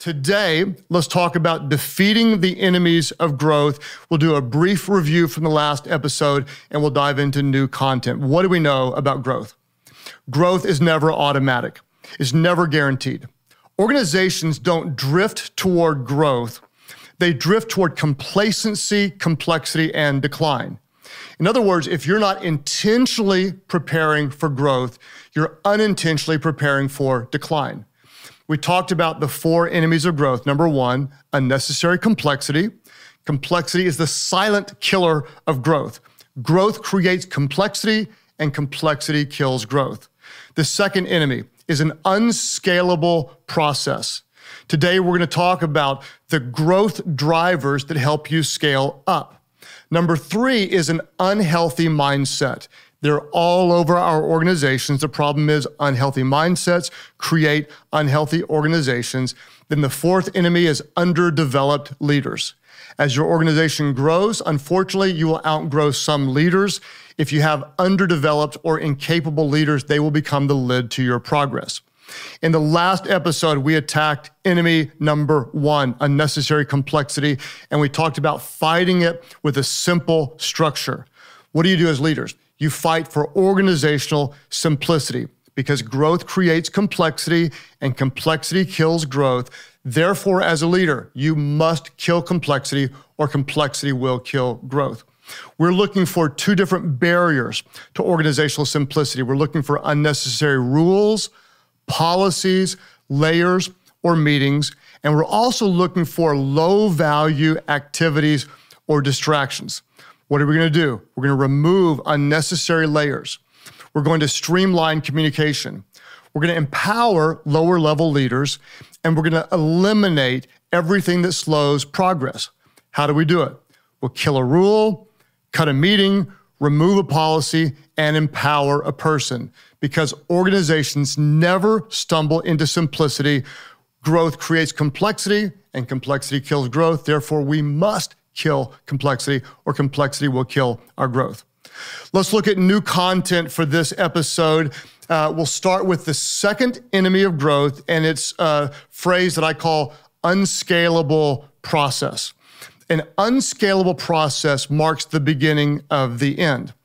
Today, let's talk about defeating the enemies of growth. We'll do a brief review from the last episode, and we'll dive into new content. What do we know about growth? Growth is never automatic. It's never guaranteed. Organizations don't drift toward growth. They drift toward complacency, complexity, and decline. In other words, if you're not intentionally preparing for growth, you're unintentionally preparing for decline. We talked about the 4 enemies of growth. Number 1, unnecessary complexity. Complexity is the silent killer of growth. Growth creates complexity, and complexity kills growth. The second enemy is an unscalable process. Today, we're going to talk about the growth drivers that help you scale up. Number 3 is an unhealthy mindset. They're all over our organizations. The problem is unhealthy mindsets create unhealthy organizations. Then the 4th enemy is underdeveloped leaders. As your organization grows, unfortunately, you will outgrow some leaders. If you have underdeveloped or incapable leaders, they will become the lid to your progress. In the last episode, we attacked enemy number 1, unnecessary complexity, and we talked about fighting it with a simple structure. What do you do as leaders? You fight for organizational simplicity because growth creates complexity and complexity kills growth. Therefore, as a leader, you must kill complexity or complexity will kill growth. We're looking for 2 different barriers to organizational simplicity. We're looking for unnecessary rules, policies, layers, or meetings. And we're also looking for low-value activities or distractions. What are we going to do? We're going to remove unnecessary layers. We're going to streamline communication. We're going to empower lower-level leaders, and we're going to eliminate everything that slows progress. How do we do it? We'll kill a rule, cut a meeting, remove a policy, and empower a person. Because organizations never stumble into simplicity. Growth creates complexity, and complexity kills growth. Therefore, we must kill complexity, or complexity will kill our growth. Let's look at new content for this episode. We'll start with the second enemy of growth, and it's a phrase that I call unscalable process. An unscalable process marks the beginning of the end.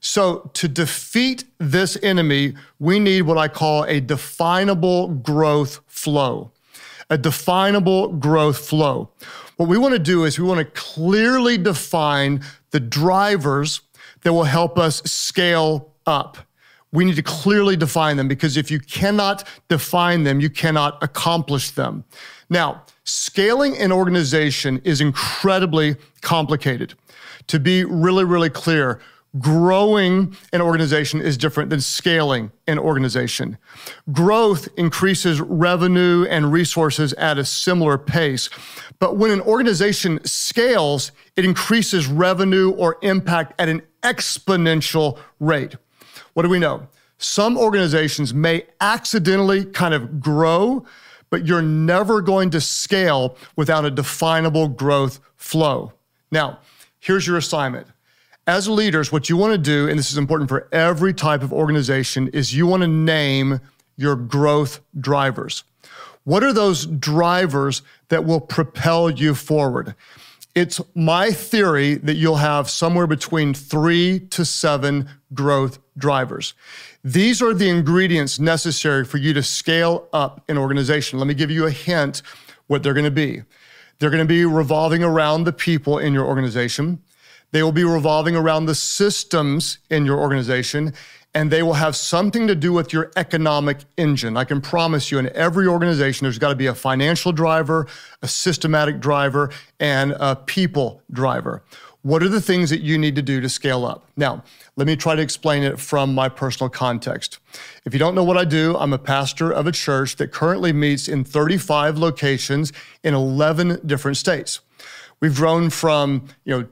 So to defeat this enemy, we need what I call a definable growth flow. A definable growth flow. What we want to do is we want to clearly define the drivers that will help us scale up. We need to clearly define them because if you cannot define them, you cannot accomplish them. Now, scaling an organization is incredibly complicated. To be really, really clear, growing an organization is different than scaling an organization. Growth increases revenue and resources at a similar pace. But when an organization scales, it increases revenue or impact at an exponential rate. What do we know? Some organizations may accidentally kind of grow, but you're never going to scale without a definable growth flow. Now, here's your assignment. As leaders, what you want to do, and this is important for every type of organization, is you want to name your growth drivers. What are those drivers that will propel you forward? It's my theory that you'll have somewhere between 3 to 7 growth drivers. These are the ingredients necessary for you to scale up an organization. Let me give you a hint what they're going to be. They're going to be revolving around the people in your organization. They will be revolving around the systems in your organization, and they will have something to do with your economic engine. I can promise you in every organization, there's got to be a financial driver, a systematic driver, and a people driver. What are the things that you need to do to scale up? Now, let me try to explain it from my personal context. If you don't know what I do, I'm a pastor of a church that currently meets in 35 locations in 11 different states. We've grown from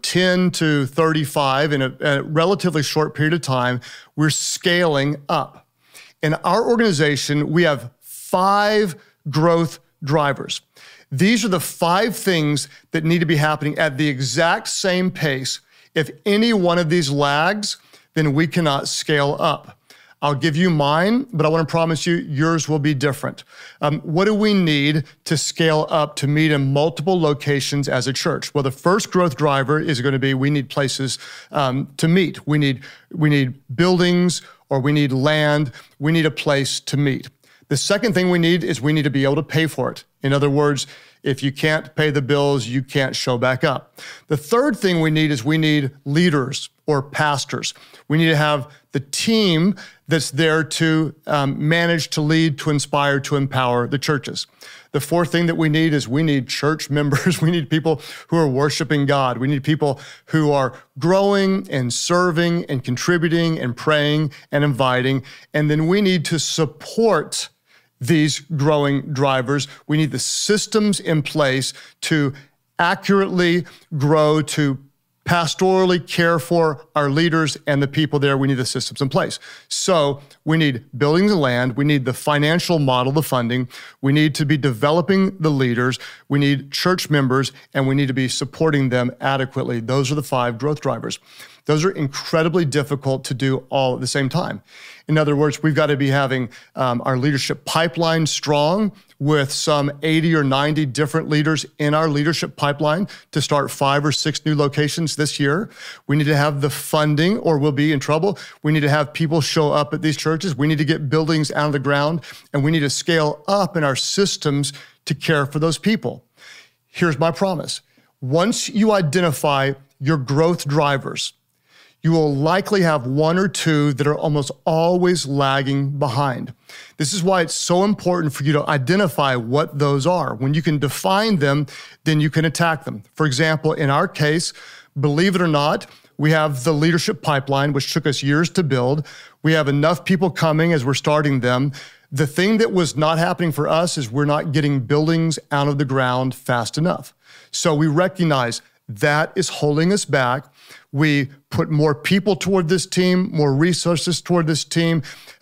10 to 35 in a relatively short period of time. We're scaling up. In our organization, we have 5 growth drivers. These are the 5 things that need to be happening at the exact same pace. If any one of these lags, then we cannot scale up. I'll give you mine, but I want to promise you yours will be different. What do we need to scale up to meet in multiple locations as a church? Well, the first growth driver is going to be we need places to meet. We need buildings, or we need land. We need a place to meet. The second thing we need is we need to be able to pay for it. In other words, if you can't pay the bills, you can't show back up. The third thing we need is we need leaders or pastors. We need to have the team that's there to manage, to lead, to inspire, to empower the churches. The fourth thing that we need is we need church members. We need people who are worshiping God. We need people who are growing and serving and contributing and praying and inviting. And then we need to support these growing drivers. We need the systems in place to accurately grow, to pastorally care for our leaders and the people there. We need the systems in place. So we need buildings and land. We need the financial model, the funding. We need to be developing the leaders. We need church members, and we need to be supporting them adequately. Those are the 5 growth drivers. Those are incredibly difficult to do all at the same time. In other words, we've got to be having our leadership pipeline strong with some 80 or 90 different leaders in our leadership pipeline to start 5 or 6 new locations this year. We need to have the funding or we'll be in trouble. We need to have people show up at these churches. We need to get buildings out of the ground, and we need to scale up in our systems to care for those people. Here's my promise. Once you identify your growth drivers, you will likely have 1 or 2 that are almost always lagging behind. This is why it's so important for you to identify what those are. When you can define them, then you can attack them. For example, in our case, believe it or not, we have the leadership pipeline, which took us years to build. We have enough people coming as we're starting them. The thing that was not happening for us is we're not getting buildings out of the ground fast enough. So we recognize that is holding us back. We put more people toward this team, more resources toward this team,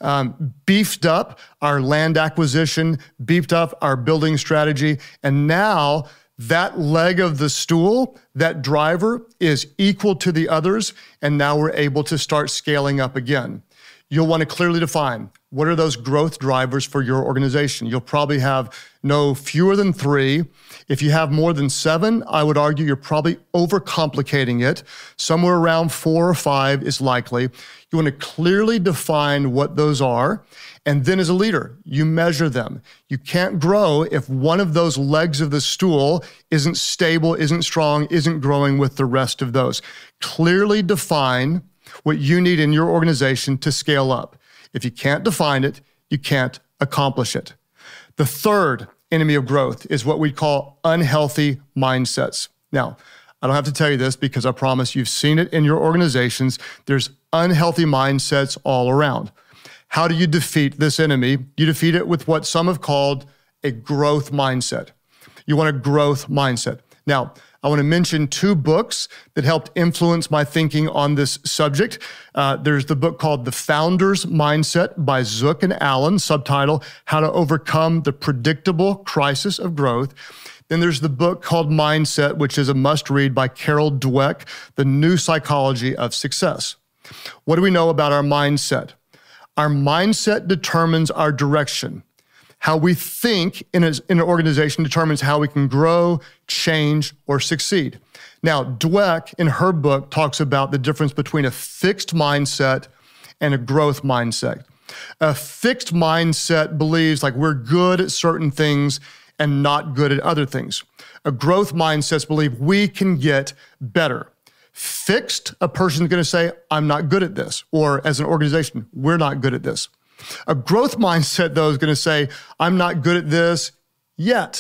beefed up our land acquisition, beefed up our building strategy, and now that leg of the stool, that driver, is equal to the others, and now we're able to start scaling up again. You'll want to clearly define what are those growth drivers for your organization. You'll probably have no fewer than 3. If you have more than 7, I would argue you're probably overcomplicating it. Somewhere around 4 or 5 is likely. You want to clearly define what those are. And then as a leader, you measure them. You can't grow if one of those legs of the stool isn't stable, isn't strong, isn't growing with the rest of those. Clearly define what you need in your organization to scale up. If you can't define it, you can't accomplish it. The third enemy of growth is what we call unhealthy mindsets. Now, I don't have to tell you this because I promise you've seen it in your organizations. There's unhealthy mindsets all around. How do you defeat this enemy? You defeat it with what some have called a growth mindset. You want a growth mindset. Now, I want to mention 2 books that helped influence my thinking on this subject. There's the book called The Founder's Mindset by Zook and Allen, subtitle, How to Overcome the Predictable Crisis of Growth. Then there's the book called Mindset, which is a must-read by Carol Dweck, The New Psychology of Success. What do we know about our mindset? Our mindset determines our direction. How we think in an organization determines how we can grow, change, or succeed. Now, Dweck, in her book, talks about the difference between a fixed mindset and a growth mindset. A fixed mindset believes like we're good at certain things and not good at other things. A growth mindset believes we can get better. Fixed, a person's going to say, I'm not good at this. Or as an organization, we're not good at this. A growth mindset, though, is going to say, I'm not good at this yet.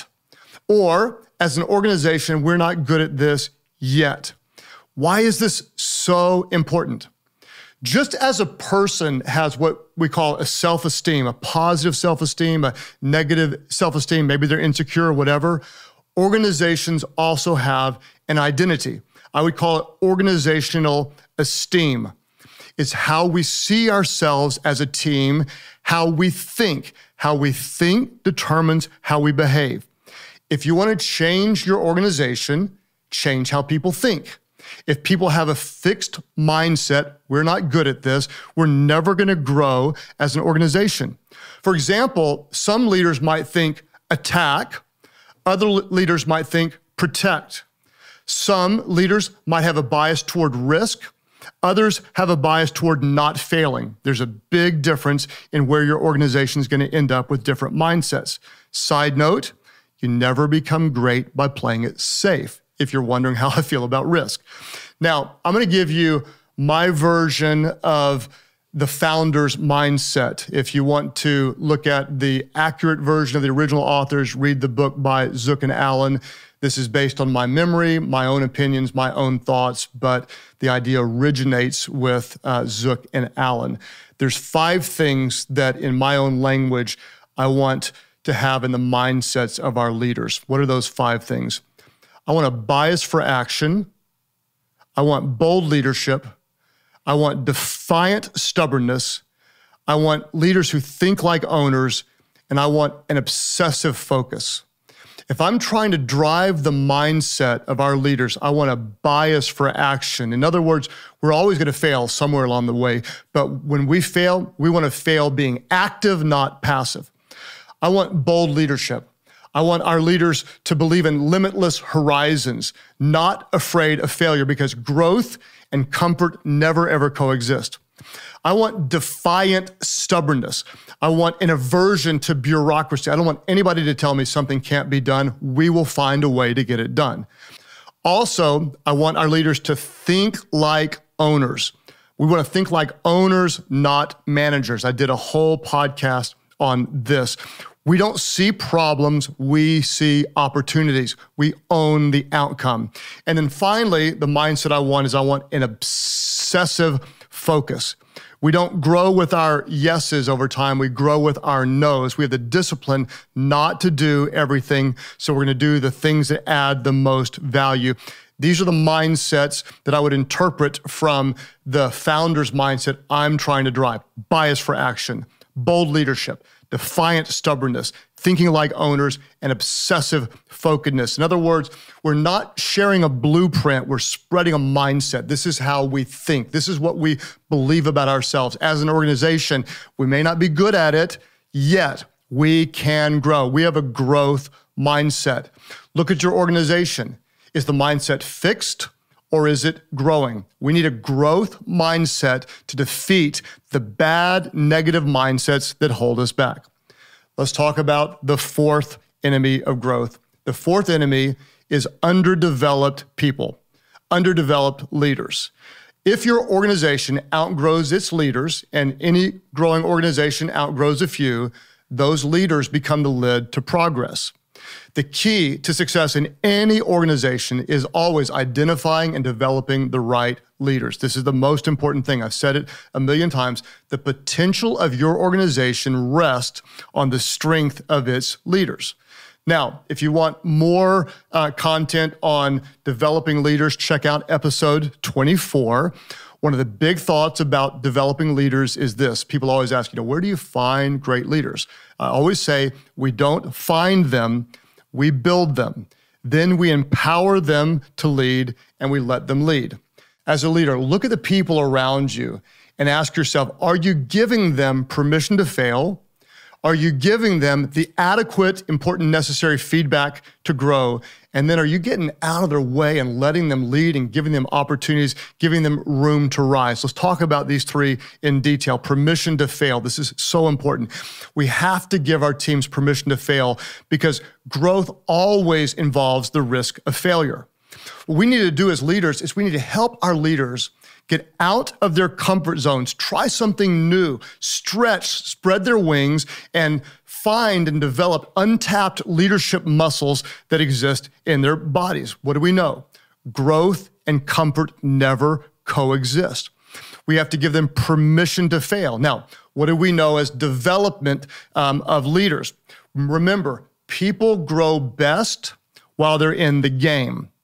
Or as an organization, we're not good at this yet. Why is this so important? Just as a person has what we call a self-esteem, a positive self-esteem, a negative self-esteem, maybe they're insecure or whatever, organizations also have an identity. I would call it organizational esteem. It's how we see ourselves as a team, how we think. How we think determines how we behave. If you want to change your organization, change how people think. If people have a fixed mindset, we're not good at this, we're never going to grow as an organization. For example, some leaders might think attack, other leaders might think protect. Some leaders might have a bias toward risk, others have a bias toward not failing. There's a big difference in where your organization is going to end up with different mindsets. Side note, you never become great by playing it safe, if you're wondering how I feel about risk. Now, I'm going to give you my version of the founder's mindset. If you want to look at the accurate version of the original authors, read the book by Zook and Allen. This is based on my memory, my own opinions, my own thoughts, but the idea originates with Zook and Allen. There's 5 things that in my own language I want to have in the mindsets of our leaders. What are those 5 things? I want a bias for action. I want bold leadership. I want defiant stubbornness. I want leaders who think like owners, and I want an obsessive focus. If I'm trying to drive the mindset of our leaders, I want a bias for action. In other words, we're always going to fail somewhere along the way, but when we fail, we want to fail being active, not passive. I want bold leadership. I want our leaders to believe in limitless horizons, not afraid of failure, because growth and comfort never, ever coexist. I want defiant stubbornness. I want an aversion to bureaucracy. I don't want anybody to tell me something can't be done. We will find a way to get it done. Also, I want our leaders to think like owners. We want to think like owners, not managers. I did a whole podcast on this. We don't see problems, we see opportunities. We own the outcome. And then finally, the mindset I want an obsessive focus. We don't grow with our yeses over time, we grow with our nos. We have the discipline not to do everything, so we're gonna do the things that add the most value. These are the mindsets that I would interpret from the founder's mindset I'm trying to drive. Bias for action, bold leadership, defiant stubbornness, thinking like owners, and obsessive focusedness. In other words, we're not sharing a blueprint, we're spreading a mindset. This is how we think. This is what we believe about ourselves. As an organization, we may not be good at it, yet we can grow. We have a growth mindset. Look at your organization. Is the mindset fixed or is it growing? We need a growth mindset to defeat the bad, negative mindsets that hold us back. Let's talk about the 4th enemy of growth. The 4th enemy is underdeveloped people, underdeveloped leaders. If your organization outgrows its leaders, and any growing organization outgrows a few, those leaders become the lid to progress. The key to success in any organization is always identifying and developing the right leaders. This is the most important thing. I've said it a million times. The potential of your organization rests on the strength of its leaders. Now, if you want more content on developing leaders, check out episode 24. One of the big thoughts about developing leaders is this. People always ask, where do you find great leaders? I always say, we don't find them, we build them. Then we empower them to lead, and we let them lead. As a leader, look at the people around you and ask yourself, are you giving them permission to fail? Are you giving them the adequate, important, necessary feedback to grow? And then are you getting out of their way and letting them lead and giving them opportunities, giving them room to rise? Let's talk about these 3 in detail. Permission to fail. This is so important. We have to give our teams permission to fail because growth always involves the risk of failure. What we need to do as leaders is we need to help our leaders get out of their comfort zones, try something new, stretch, spread their wings, and find and develop untapped leadership muscles that exist in their bodies. What do we know? Growth and comfort never coexist. We have to give them permission to fail. Now, what do we know as development of leaders? Remember, people grow best while they're in the game.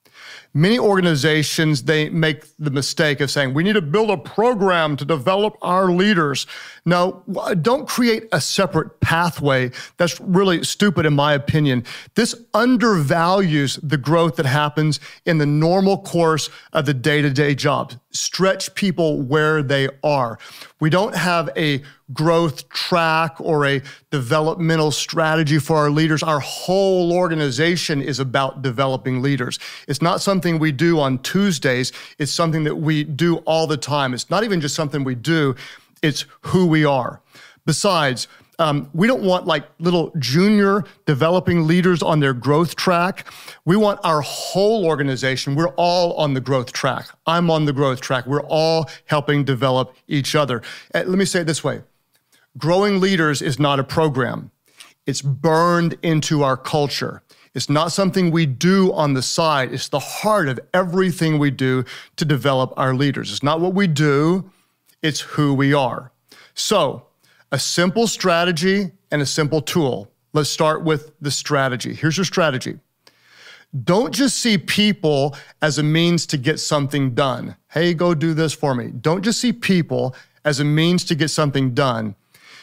Many organizations, they make the mistake of saying, we need to build a program to develop our leaders. No, don't create a separate pathway. That's really stupid in my opinion. This undervalues the growth that happens in the normal course of the day-to-day job. Stretch people where they are. We don't have a growth track or a developmental strategy for our leaders. Our whole organization is about developing leaders. It's not something we do on Tuesdays. It's something that we do all the time. It's not even just something we do. It's who we are. Besides, we don't want like little junior developing leaders on their growth track. We want our whole organization. We're all on the growth track. I'm on the growth track. We're all helping develop each other. Let me say it this way. Growing leaders is not a program. It's burned into our culture. It's not something we do on the side. It's the heart of everything we do to develop our leaders. It's not what we do. It's who we are. So, a simple strategy and a simple tool. Let's start with the strategy. Here's your strategy. Don't just see people as a means to get something done. Hey, go do this for me. Don't just see people as a means to get something done.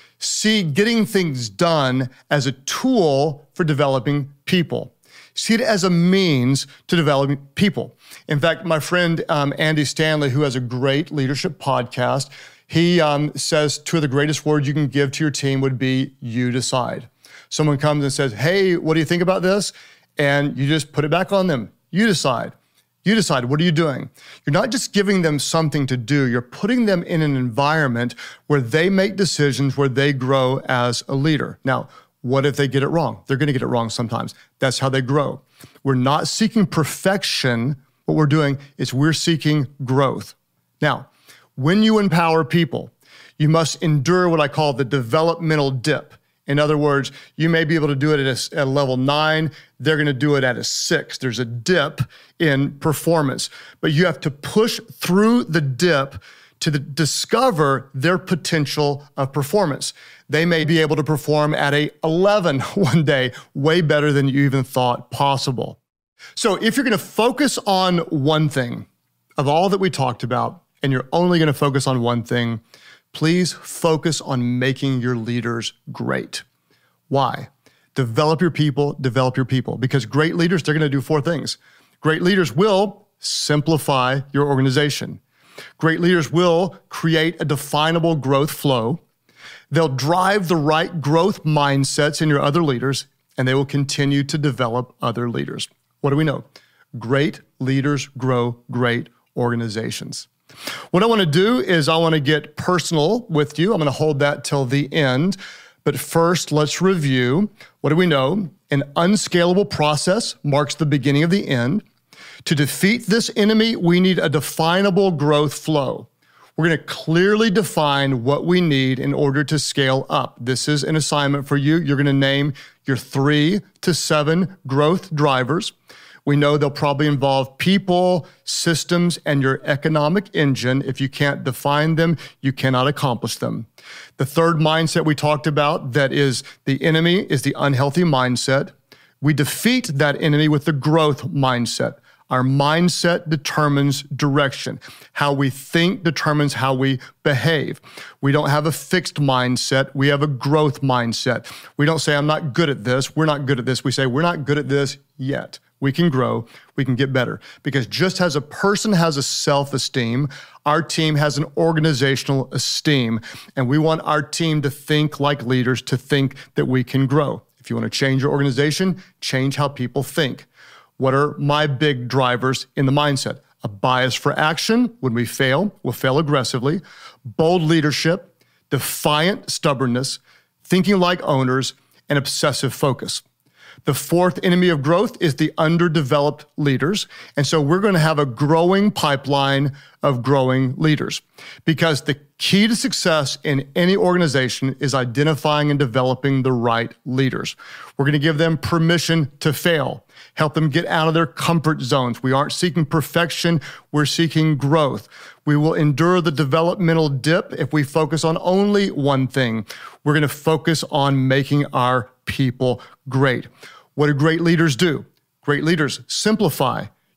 See getting things done as a tool for developing people. See it as a means to developing people. In fact, my friend Andy Stanley, who has a great leadership podcast, he says two of the greatest words you can give to your team would be, you decide. Someone comes and says, hey, what do you think about this? And you just put it back on them. You decide. You decide, what are you doing? You're not just giving them something to do. You're putting them in an environment where they make decisions, where they grow as a leader. Now, what if they get it wrong? They're going to get it wrong sometimes. That's how they grow. We're not seeking perfection. What we're doing is we're seeking growth. Now, when you empower people, you must endure what I call the developmental dip. In other words, you may be able to do it at a level 9. They're going to do it at a 6. There's a dip in performance, but you have to push through the dip to discover their potential of performance. They may be able to perform at a 11 one day, way better than you even thought possible. So if you're going to focus on one thing of all that we talked about, and you're only going to focus on one thing, please focus on making your leaders great. Why? Develop your people, because great leaders, they're going to do 4 things. Great leaders will simplify your organization. Great leaders will create a definable growth flow. They'll drive the right growth mindsets in your other leaders, and they will continue to develop other leaders. What do we know? Great leaders grow great organizations. What I want to do is I want to get personal with you. I'm going to hold that till the end. But first, let's review. What do we know? An unscalable process marks the beginning of the end. To defeat this enemy, we need a definable growth flow. We're going to clearly define what we need in order to scale up. This is an assignment for you. You're going to name your 3 to 7 growth drivers. We know they'll probably involve people, systems, and your economic engine. If you can't define them, you cannot accomplish them. The third mindset we talked about, that is the enemy, is the unhealthy mindset. We defeat that enemy with the growth mindset. Our mindset determines direction. How we think determines how we behave. We don't have a fixed mindset. We have a growth mindset. We don't say, I'm not good at this. We're not good at this. We say, we're not good at this yet. We can grow. We can get better. Because just as a person has a self-esteem, our team has an organizational esteem. And we want our team to think like leaders, to think that we can grow. If you want to change your organization, change how people think. What are my big drivers in the mindset? A bias for action. When we fail, we'll fail aggressively. Bold leadership, defiant stubbornness, thinking like owners, and obsessive focus. The fourth enemy of growth is the underdeveloped leaders. And so we're going to have a growing pipeline of growing leaders, because the key to success in any organization is identifying and developing the right leaders. We're going to give them permission to fail, help them get out of their comfort zones. We aren't seeking perfection, we're seeking growth. We will endure the developmental dip if we focus on only one thing. We're going to focus on making our people great. What do great leaders do? Great leaders simplify.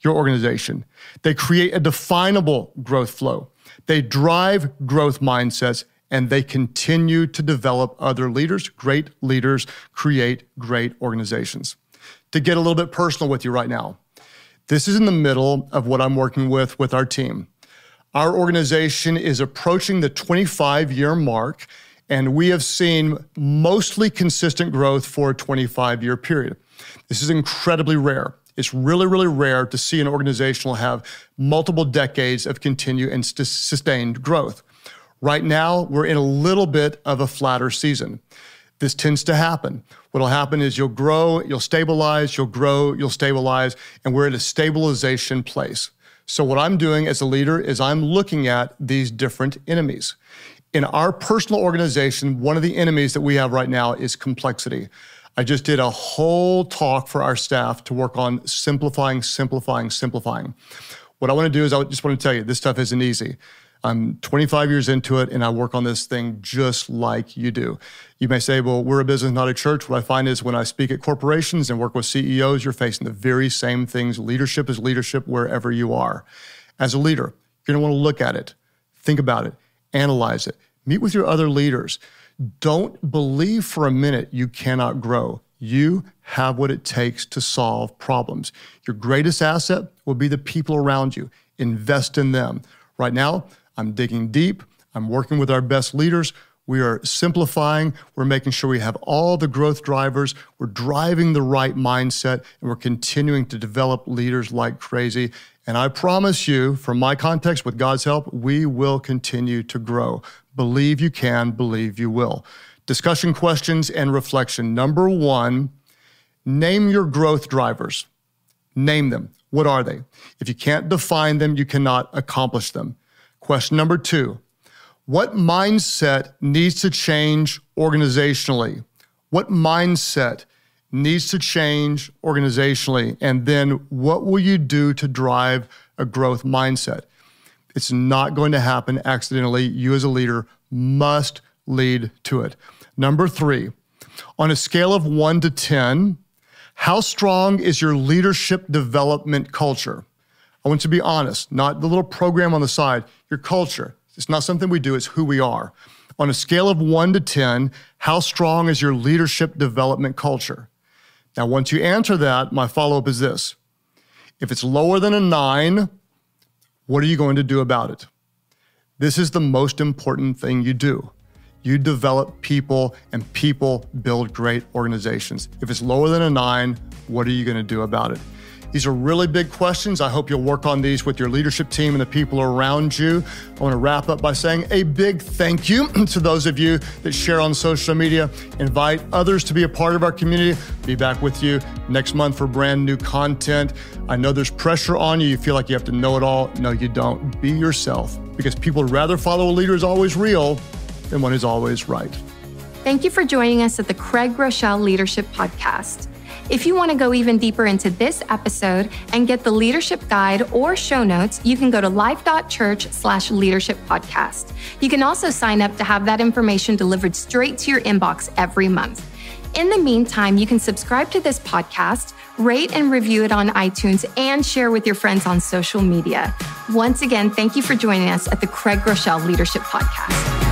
your organization. They create a definable growth flow. They drive growth mindsets, and they continue to develop other leaders. Great leaders create great organizations. To get a little bit personal with you right now, this is in the middle of what I'm working with our team. Our organization is approaching the 25-year mark, and we have seen mostly consistent growth for a 25-year period. This is incredibly rare. It's really, really rare to see an organization will have multiple decades of continued and sustained growth. Right now, we're in a little bit of a flatter season. This tends to happen. What'll happen is you'll grow, you'll stabilize, you'll grow, you'll stabilize, and we're at a stabilization place. So what I'm doing as a leader is I'm looking at these different enemies. In our personal organization, one of the enemies that we have right now is complexity. I just did a whole talk for our staff to work on simplifying. What I want to do is I just want to tell you, this stuff isn't easy. I'm 25 years into it, and I work on this thing just like you do. You may say, well, we're a business, not a church. What I find is when I speak at corporations and work with CEOs, you're facing the very same things. Leadership is leadership wherever you are. As a leader, you're going to want to look at it, think about it, analyze it, meet with your other leaders. Don't believe for a minute you cannot grow. You have what it takes to solve problems. Your greatest asset will be the people around you. Invest in them. Right now, I'm digging deep. I'm working with our best leaders. We are simplifying. We're making sure we have all the growth drivers. We're driving the right mindset, and we're continuing to develop leaders like crazy. And I promise you, from my context, with God's help, we will continue to grow. Believe you can, believe you will. Discussion questions and reflection. Number one, name your growth drivers. Name them. What are they? If you can't define them, you cannot accomplish them. Question number two, what mindset needs to change organizationally? What mindset needs to change organizationally? And then what will you do to drive a growth mindset? It's not going to happen accidentally. You as a leader must lead to it. Number three, on a scale of 1 to 10, how strong is your leadership development culture? I want you to be honest, not the little program on the side, your culture. It's not something we do, it's who we are. On a scale of 1 to 10, how strong is your leadership development culture? Now, once you answer that, my follow-up is this. If it's lower than a 9, what are you going to do about it? This is the most important thing you do. You develop people, and people build great organizations. If it's lower than a 9, what are you going to do about it? These are really big questions. I hope you'll work on these with your leadership team and the people around you. I want to wrap up by saying a big thank you to those of you that share on social media. Invite others to be a part of our community. Be back with you next month for brand new content. I know there's pressure on you. You feel like you have to know it all. No, you don't. Be yourself, because people would rather follow a leader who's always real than one who's always right. Thank you for joining us at the Craig Groeschel Leadership Podcast. If you want to go even deeper into this episode and get the leadership guide or show notes, you can go to life.church/leadership podcast. You can also sign up to have that information delivered straight to your inbox every month. In the meantime, you can subscribe to this podcast, rate and review it on iTunes, and share with your friends on social media. Once again, thank you for joining us at the Craig Groeschel Leadership Podcast.